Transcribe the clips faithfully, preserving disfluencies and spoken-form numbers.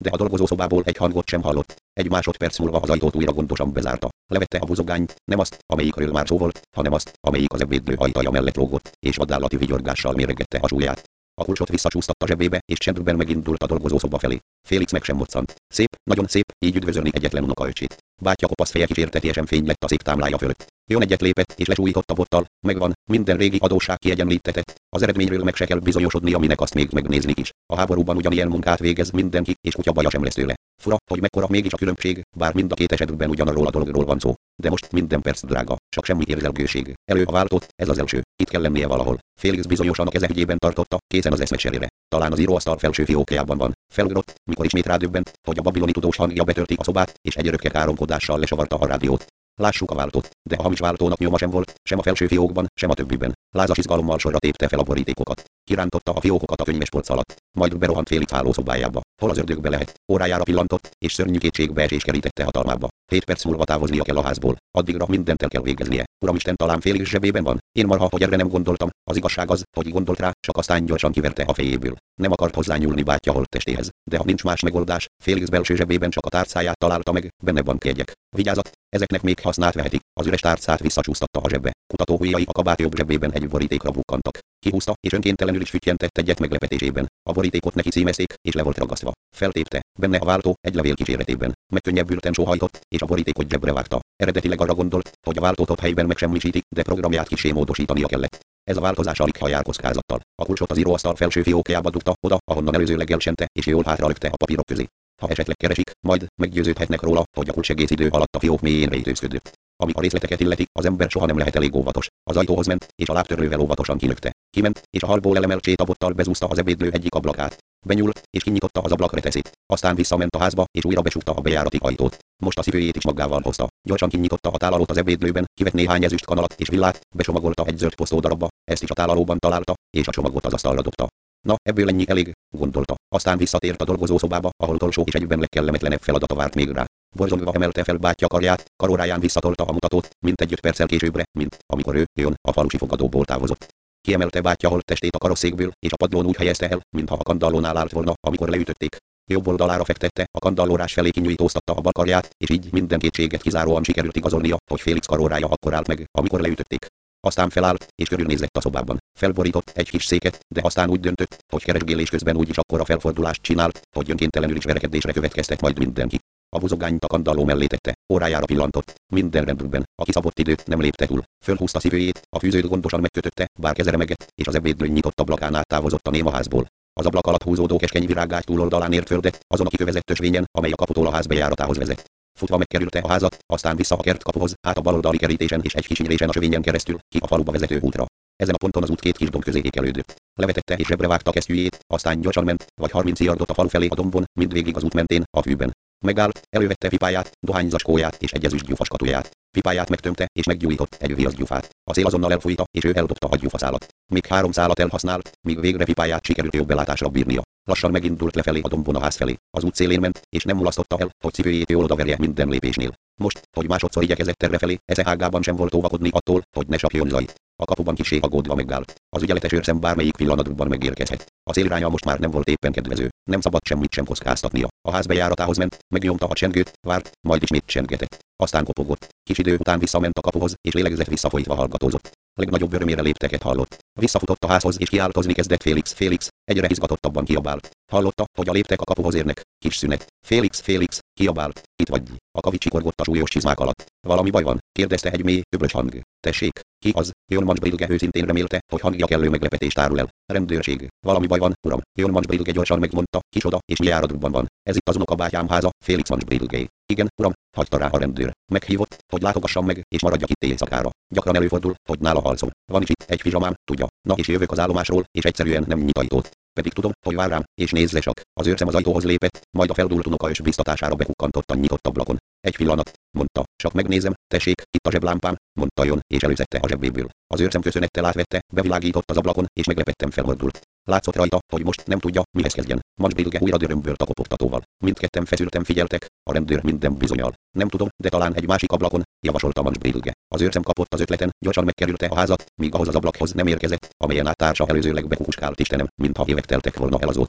de a dolgozószobából egy hangot sem hallott. Egy másodperc múlva az ajtót újra gondosan bezárta. Levette a buzogányt, nem azt, amelyikről már szó volt, hanem azt, amelyik az ebédlő ajtaja mellett lógott, és vadállati vigyorgással méregette a súlyát. A kulcsot visszacsúsztatta zsebébe, és csendben megindult a dolgozószoba felé. Félix meg sem moccant. Szép, nagyon szép, így üdvözölni egyetlen unokaöccsét. Bátyja kopasz feje kísértetésen fény lett a szék támlája fölött. Jön egyet lépett, és lesújtott a bottal. Megvan, minden régi adósság kiegyenlítetett. Az eredményről meg se kell bizonyosodni, aminek azt még megnézni is. A háborúban ugyanilyen munkát végez mindenki, és kutya baja sem lesz tőle. Fura, hogy mekkora mégis a különbség, bár mind a két esetben ugyanarról a dologról van szó. De most minden perc drága, csak semmi érzelgőség. Elő a váltót, ez az első. Itt kell lennie valahol. Félix bizonyosan a keze ügyében tartotta, készen az eszmecserére. Talán az íróasztal felső fiókjában van. Felugrott, mikor ismét rádöbbent, hogy a babiloni tudós hangja betörti a szobát, és egy örökké káromkodással lesavarta a rádiót. Lássuk a váltót, de a hamis váltónak nyoma sem volt, sem a felső fiókban, sem a többiben. Lázas izgalommal sorra tépte fel a borítékokat. Kirántotta a fiókokat a könyvespolc alatt, majd berohant Félix hálószobájába. Hol az ördögbe lehet? Órájára pillantott, és szörnyű kétségbeesés kerítette hatalmába. Hét perc múlva távoznia kell a házból. Addigra mindent el kell végeznie. Uramisten, talán Félix zsebében van? Én marha, hogy erre nem gondoltam. Az igazság az, hogy gondolt rá, csak aztán gyorsan kiverte a fejéből. Nem akart hozzányúlni bátyja holttestéhez. De ha nincs más megoldás, Félix belső zsebében csak a tárcáját találta meg, benne bankjegyek. Vigyázat, ezeknek még hasznát vehetik. Az üres tárcát visszacsúsztatta a zsebbe. Kutatóujjai a kabát jobb zsebében egy borítékra bukkantak. Kihúzta, és önkéntelenül is füttyentett egyet meglepetésében. A borítékot neki címezték, és le volt ragasztva. Feltépte, benne a váltó, egy levél kíséretében. Megkönnyebbülten sóhajtott, és a borítékot zsebre vágta. Eredetileg arra gondolt, hogy a váltót ott helyben megsemmisítik, de programját kissé módosítania kellett. Ez a változás alig ha jár kockázattal. A kulcsot az íróasztal felső fiókjába dugta, oda, ahonnan előzőleg elsente, és jól hátralökte a papírok közé. Ha esetleg keresik, majd meggyőződhetnek róla, hogy a kulcs egész idő alatt a fiók mélyén rejtőzködött. Ami a részleteket illeti, az ember soha nem lehet elég óvatos. Az ajtóhoz ment, és a lábtörlővel óvatosan kilökte. Kiment, és a halból elemelt csétabottal bezúzta az ebédlő egyik ablakát. Benyúlt, és kinyitotta az ablak reteszét. Aztán visszament a házba, és újra becsukta a bejárati ajtót. Most a szívőjét is magával hozta. Gyorsan kinyitotta a tálalót az ebédlőben, kivett néhány ezüst kanalat és villát, becsomagolta egy zöld posztódarabba, ezt is a tálalóban találta, és a csomagot az asztalra dobta. Na, ebből ennyi elég, gondolta. Aztán visszatért a dolgozószobába, ahol utolsó és egyben legkellemetlenebb feladata várt még rá. Borzongva emelte fel bátyja karját, karóráján visszatolta a mutatót, mint egy öt perccel későbbre, mint amikor ő, jön, a falusi fogadóból távozott. Kiemelte bátyja holttestét a karosszékből, és a padlón úgy helyezte el, mintha a kandallónál állt volna, amikor leütötték. Jobb oldalára fektette, a kandallórás felé kinyújtóztatta a bal karját, és így minden kétséget kizáróan sikerült igazolnia, hogy Félix karórája akkor állt meg, amikor leütötték. Aztán felállt, és körülnézett a szobában. Felborított egy kis széket, de aztán úgy döntött, hogy keresgélés közben úgyis akkora felfordulást csinált, hogy önkéntelenül is verekedésre következtet majd mindenki. A buzogányt a kandalló mellé tette, órájára pillantott, minden rendben, a kiszabott időt nem lépte túl. Fölhúzta szívőjét, a fűzőt gondosan megkötötte, bár keze remegett, és az ebédlő nyitott ablakán át távozott a néma házból. Az ablak alatt húzódó keskeny virágágy túloldalán ért földet, azon a kikövezett ösvényen, amely a kaputól a ház bejáratához vezet. Futva megkerülte a házat, aztán vissza a kertkapuhoz, át a baloldali kerítésen és egy kis nyílésen a sövényen keresztül, ki a faluba vezető útra. Ezen a ponton az út két kis domb közé ékelődött. Levetette és zsebre vágta kesztyűjét, aztán gyorsan ment, vagy harminc yardot a falu felé a dombon, mindvégig az út mentén, a fűben. Megállt, elővette pipáját, dohányzacskóját és egy ezüst gyufas katuját. Pipáját megtömte és meggyújtott egy viaszgyufát. A szél azonnal elfújta, és ő eldobta a gyufaszálat. Még három szálat elhasznált, míg végre pipáját sikerült jobb belátásra bírnia. Lassan megindult lefelé a dombon a ház felé. Az út szélén ment, és nem mulasztotta el, hogy cipőjét jól odaverje minden lépésnél. Most, hogy másodszor igyekezett errefele, esze ágában sem volt óvakodni attól, hogy ne sapjon zaj. A kapuban kissé aggódva megállt. Az ügyeletes őrszem bármelyik pillanatban megérkezhet. A széliránya most már nem volt éppen kedvező. Nem szabad semmit sem kockáztatnia. A ház bejáratához ment, megnyomta a csengőt, várt, majd ismét csengetett. Aztán kopogott. Kis idő után visszament a kapuhoz, és lélegzett visszafolytva hallgatózott. Legnagyobb örömére lépteket hallott. Visszafutott a házhoz, és kiáltozni kezdett Félix, Félix, egyre izgatottabban kiabált. Hallotta, hogy a léptek a kapuhoz érnek. Kis szünet. Félix, Félix, kiabált. Itt vagy. A kavics csikorgott a súlyos csizmák alatt. Valami baj van? Kérdezte egy mély, öblös hang. Tessék, ki az? Jön Mansbrilge őszintén remélte, hogy hangja kellő meglepetést árul el. Rendőrség. Valami baj van, uram. Jön Mansbrilge gyorsan megmondta, kicsoda, és mi járatban van. Ez itt az unokabátyám háza, Félix Mansbrilge. Igen, uram, hagyta rá a rendőr. Meghívott, hogy látogassam meg, és maradjak itt éjszakára. Gyakran előfordul, hogy nála alszom. Van is itt egy pizsamám, tudja. Na és jövök az állomásról, és egyszerűen nem nyit ajtót. Pedig tudom, hogy vár rám, és nézze csak. Az őrszem az ajtóhoz lépett, majd a feldúlt unokaöcs biztatására bekukkantott a nyitott ablakon. Egy pillanat, mondta, csak megnézem, tessék, itt a zseblámpám, mondta Jon, és előszette a zsebéből. Az őrszem köszönettel átvette, bevilágított az ablakon, és meglepetten felmordult. Látszott rajta, hogy most nem tudja, mihez kezdjen. Mansbrilge újra dörömbölt a kopogtatóval. Mindketten feszülten figyeltek, a rendőr minden bizonnyal. Nem tudom, de talán egy másik ablakon, javasolta Mansbrilge. Az őrszem kapott az ötleten, gyorsan megkerülte a házat, míg ahhoz az ablakhoz nem érkezett, amelyen át társa előzőleg bekukuskált Istenem, mintha évek teltek volna el azóta.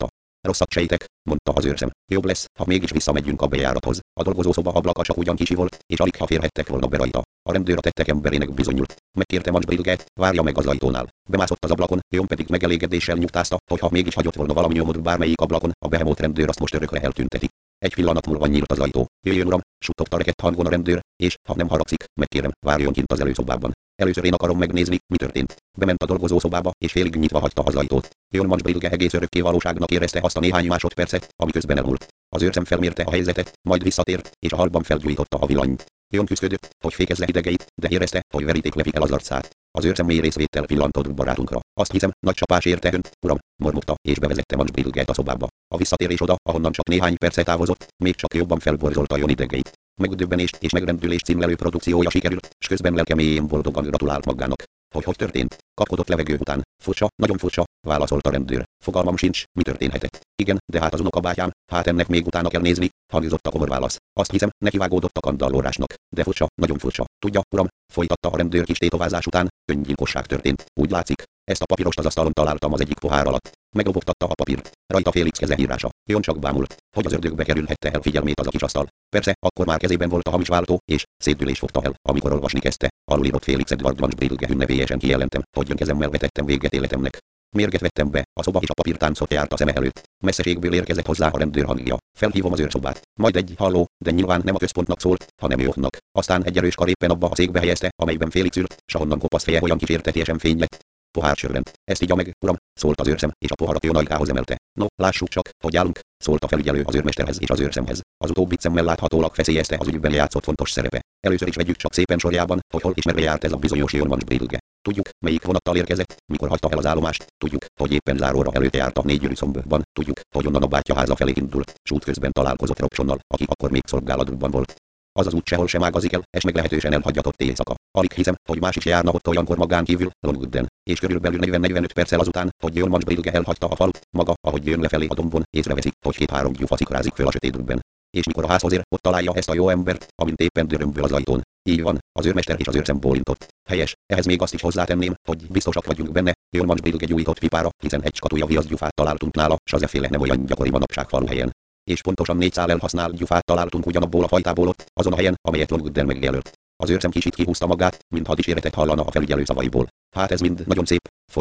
Rosszat sejtek, mondta az őrszem. Jobb lesz, ha mégis visszamegyünk a bejárathoz. A dolgozószoba ablaka csak ugyan kicsi volt, és alig ha férhettek volna be rajta. A rendőr a tettek emberének bizonyult. Megkérte Macs Brilget, várja meg az ajtónál. Bemászott az ablakon, Jon pedig megelégedéssel nyugtázta, hogy ha mégis hagyott volna valami nyomot bármelyik ablakon, a behemót rendőr azt most örökre eltünteti. Egy pillanat múlva nyílt az ajtó. Jöjjön uram, suttogta rekett hangon a rendőr, és ha nem haragszik, megkérem, várjon kint az előszobában. Először én akarom megnézni, mi történt. Bement a dolgozószobába, és félig nyitva hagyta az ajtót. Jon Macs Brilge egész örökké valóságnak érezte azt a néhány másodpercet, ami közben elmúlt. Az őrszem felmérte a helyzetet, majd visszatért, és a halban felgyújtotta a villanyt. Jon küszködött, hogy fékezze idegeit, de érezte, hogy veríték lepik el az arcát. Az őrszem mély részvéttel pillantott barátunkra. Azt hiszem, nagy csapás érte önt, uram, mormogta, és bevezette Macs Brilget a szobába. A visszatérés oda, ahonnan csak néhány perce távozott, még csak jobban felborzolta Jon idegeit. Megdöbbenést és megrendülést címlelő produkciója sikerült, s közben lelke mélyén boldogan gratulált magának. Hogy hogy történt? Kapkodott levegő után. Furcsa, nagyon furcsa, válaszolt a rendőr. Fogalmam sincs, mi történhetett. Igen, de hát az unokabátyám, hát ennek még utána kell nézni, hangzott a komor válasz. Azt hiszem, nekivágódott a kandallórásnak. De furcsa, nagyon furcsa. Tudja, uram, folytatta a rendőr kis tétovázás után, öngyilkosság történt. Úgy látszik, ezt a papírost az asztalon találtam az egyik pohár alatt. Meglobogtatta a papírt. Rajta Félix keze írása. Jon csak bámult, hogy az ördögbe kerülhette el figyelmét az a kis asztal. Persze, akkor már kezében volt a hamis váltó, és szédülés fogta el, amikor olvasni kezdte. Alulírott Félix Edward Macs Brilge hünnevélyesen kijelentem, hogy önkezemmel vetettem véget életemnek. Mérget vettem be, a szoba és a papírtáncot járt a szeme előtt. Messzeségből érkezett hozzá a rendőr hangja. Felhívom az őrszobát. Majd egy halló, de nyilván nem a központnak szólt, hanem Jonnak. Aztán egy erős kar éppen abba a székbe helyezte, amelyben Félix ült, s ahonnan kopasz feje olyan kísértetiesen fény lett. Pohár sörrend. Ezt igya meg, uram, szólt az őrszem, és a poharat Jon ajkához emelte. No, lássuk csak, hogy állunk, szólt a felügyelő az őrmesterhez és az őrszemhez. Az utóbbi szemmel láthatólag feszélyezte az ügyben játszott fontos szerepe. Először is vegyük csak szépen sorjában, hogy hol és merre járt ez a bizonyos Jon Macs Brilge. Tudjuk, melyik vonattal érkezett, mikor hagyta el az állomást, tudjuk, hogy éppen záróra előtte járt a négygyűrűszombban, tudjuk, hogy onnan a bátyja háza felé indult, s útközben találkozott Robsonnal, aki akkor még szolgálatban volt. Az az út sehol sem ágazik el, és meglehetősen elhagyatott éjszaka. Alig hiszem, hogy más is járna ott olyankor magán kívül, Longwooden, és körülbelül negyven-negyvenöt perccel azután, hogy Jon Macs Brilge elhagyta a falut, maga, ahogy jön lefelé a dombon, észreveszi, hogy két-három gyufa szikrázik föl a sötétben. És mikor a házhoz ér, ott találja ezt a jó embert, amint éppen dörömböl az ajtón. Így van, az őrmester és az őrszem bólintott. Helyes, ehhez még azt is hozzátenném, hogy biztosak vagyunk benne, Jon Macs Brilge gyújtott pipára, hiszen egy skatúja viaszgyufát találtunk nála, s az efféle nem olyan gyakori manapság faluhelyen. És pontosan négy szál elhasznált gyufát találtunk ugyanabból a fajtából ott, azon a helyen, amelyet Longwooden megjelölt. Az őrszem kicsit kihúzta magát, mintha dicséretet hallana a felügyelő szavaiból. Hát ez mind nagyon szép,